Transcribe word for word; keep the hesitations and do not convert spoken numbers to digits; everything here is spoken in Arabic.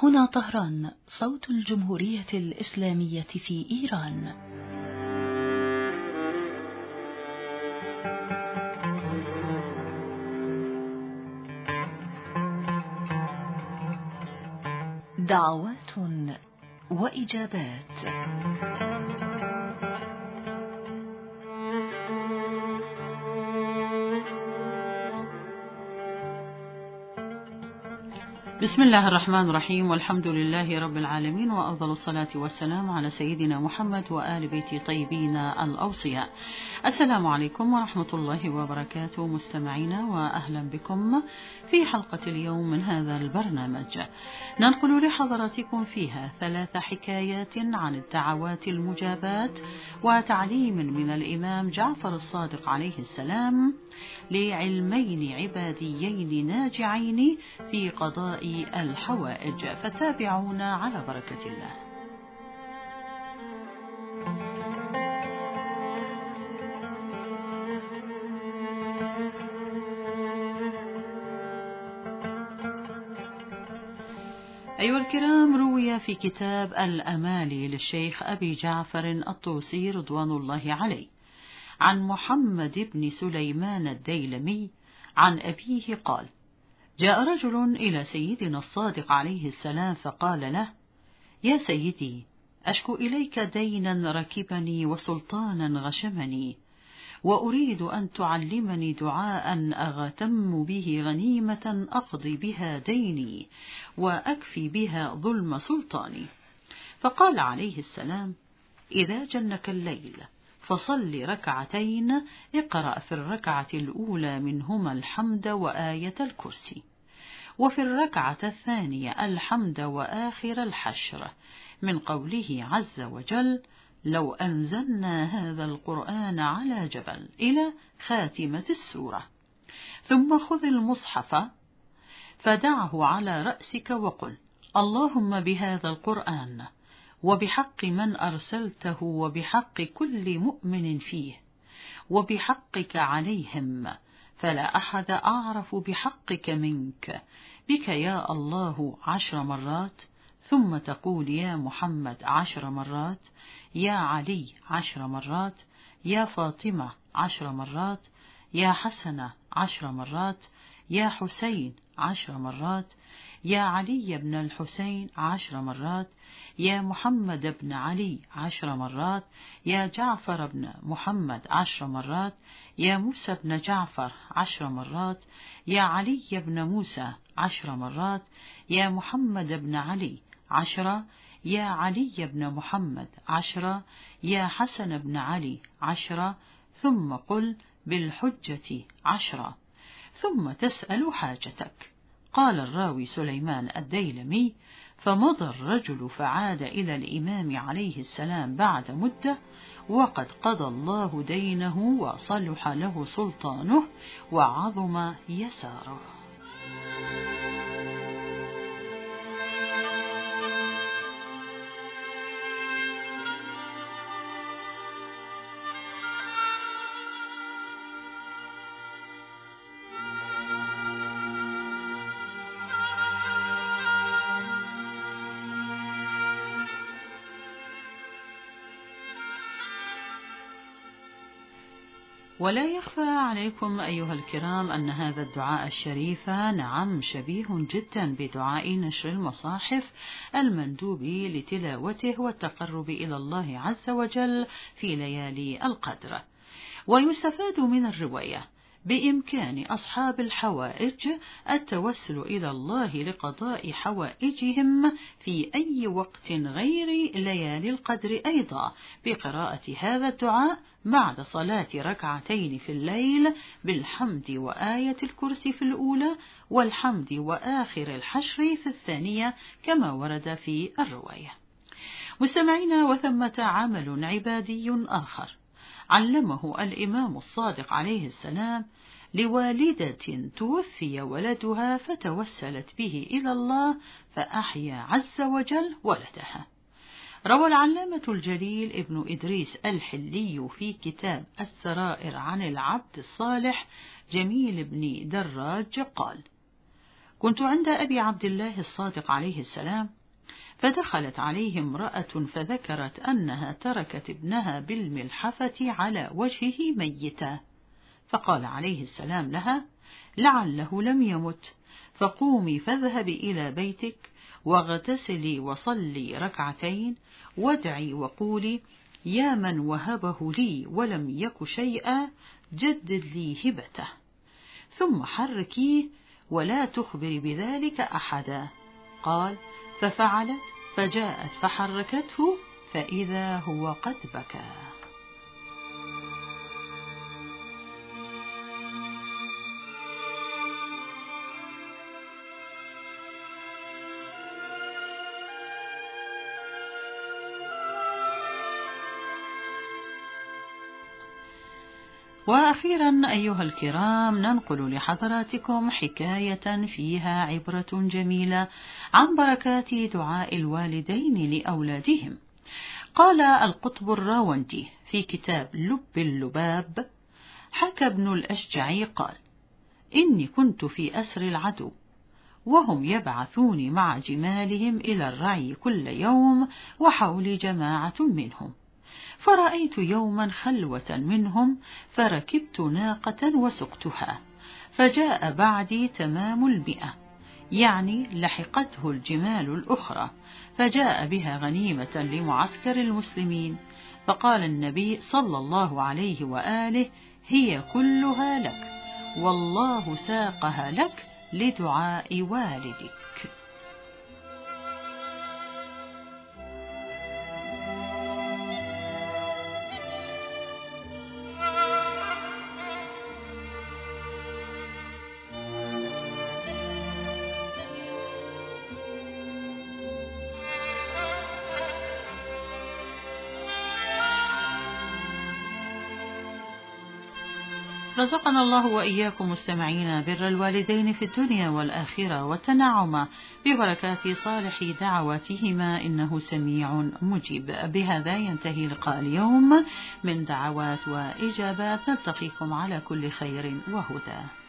هنا طهران، صوت الجمهورية الإسلامية في إيران. دعوات وإجابات. بسم الله الرحمن الرحيم، والحمد لله رب العالمين، وأفضل الصلاة والسلام على سيدنا محمد وآل بيت طيبين الأوصياء. السلام عليكم ورحمة الله وبركاته مستمعينا، وأهلا بكم في حلقة اليوم من هذا البرنامج. ننقل لحضراتكم فيها ثلاث حكايات عن الدعوات المجابات وتعليم من الإمام جعفر الصادق عليه السلام لعلمين عباديين ناجعين في قضاء الحوائج، فتابعونا على بركة الله. أيها الكرام، روي في كتاب الأمالي للشيخ أبي جعفر الطوسي رضوان الله عليه عن محمد بن سليمان الديلمي عن أبيه قال: جاء رجل إلى سيدنا الصادق عليه السلام فقال له: يا سيدي، أشكو إليك دينا ركبني وسلطانا غشمني، وأريد أن تعلمني دعاء أغتم به غنيمة أقضي بها ديني وأكفي بها ظلم سلطاني. فقال عليه السلام: إذا جنك الليل فصل ركعتين، اقرأ في الركعة الأولى منهما الحمد وآية الكرسي، وفي الركعة الثانية الحمد وآخر الحشر، من قوله عز وجل: لو أنزلنا هذا القرآن على جبل، إلى خاتمة السورة. ثم خذ المصحف فدعه على رأسك وقل: اللهم بهذا القرآن وبحق من أرسلته وبحق كل مؤمن فيه وبحقك عليهم، فلا أحد أعرف بحقك منك، بك يا الله عشر مرات، ثم تقول يا محمد عشر مرات، يا علي عشر مرات، يا فاطمة عشر مرات، يا حسن عشر مرات، يا حسين عشر مرات، يا علي بن الحسين عشر مرات، يا محمد بن علي عشر مرات، يا جعفر بن محمد عشر مرات، يا موسى بن جعفر عشر مرات، يا علي بن موسى عشر مرات، يا محمد بن علي عشرة، يا علي بن محمد عشرة، يا حسن بن علي عشرة، ثم قل بالحجة عشرة، ثم تسأل حاجتك. قال الراوي سليمان الديلمي: فمضى الرجل فعاد إلى الإمام عليه السلام بعد مدة، وقد قضى الله دينه وصلح له سلطانه وعظم يساره. ولا يخفى عليكم أيها الكرام أن هذا الدعاء الشريف نعم شبيه جدا بدعاء نشر المصاحف المندوب لتلاوته والتقرب إلى الله عز وجل في ليالي القدر. ويستفاد من الرواية بإمكان أصحاب الحوائج التوسل إلى الله لقضاء حوائجهم في أي وقت غير ليالي القدر، أيضا بقراءة هذا الدعاء بعد صلاة ركعتين في الليل بالحمد وآية الكرسي في الأولى، والحمد وآخر الحشر في الثانية، كما ورد في الرواية. مستمعين، وثمة عمل عبادي آخر علمه الإمام الصادق عليه السلام لوالدة توفي ولدها فتوسلت به إلى الله فأحيا عز وجل ولدها. روى العلامة الجليل ابن إدريس الحلي في كتاب السرائر عن العبد الصالح جميل بن دراج قال: كنت عند أبي عبد الله الصادق عليه السلام، فدخلت عليه امرأة فذكرت أنها تركت ابنها بالملحفة على وجهه ميتا، فقال عليه السلام لها: لعله لم يمت، فقومي فاذهبي إلى بيتك واغتسلي وصلي ركعتين وادعي وقولي: يا من وهبه لي ولم يك شيئا جدد لي هبته، ثم حركيه ولا تخبري بذلك أحدا. قال: ففعلت، فجاءت فحركته فإذا هو قد بكى. وأخيرا أيها الكرام، ننقل لحضراتكم حكاية فيها عبرة جميلة عن بركات دعاء الوالدين لأولادهم. قال القطب الراوندي في كتاب لب اللباب: حكى ابن الأشجعي قال: إني كنت في أسر العدو، وهم يبعثوني مع جمالهم إلى الرعي كل يوم وحولي جماعة منهم، فرأيت يوما خلوة منهم فركبت ناقة وسقتها، فجاء بعدي تمام المئة، يعني لحقته الجمال الأخرى، فجاء بها غنيمة لمعسكر المسلمين، فقال النبي صلى الله عليه وآله: هي كلها لك، والله ساقها لك لدعاء والدك. رزقنا الله وإياكم مستمعين بر الوالدين في الدنيا والآخرة والتنعم ببركات صالح دعواتهما، إنه سميع مجيب. بهذا ينتهي لقاء اليوم من دعوات وإجابات، نلتقيكم على كل خير وهدى.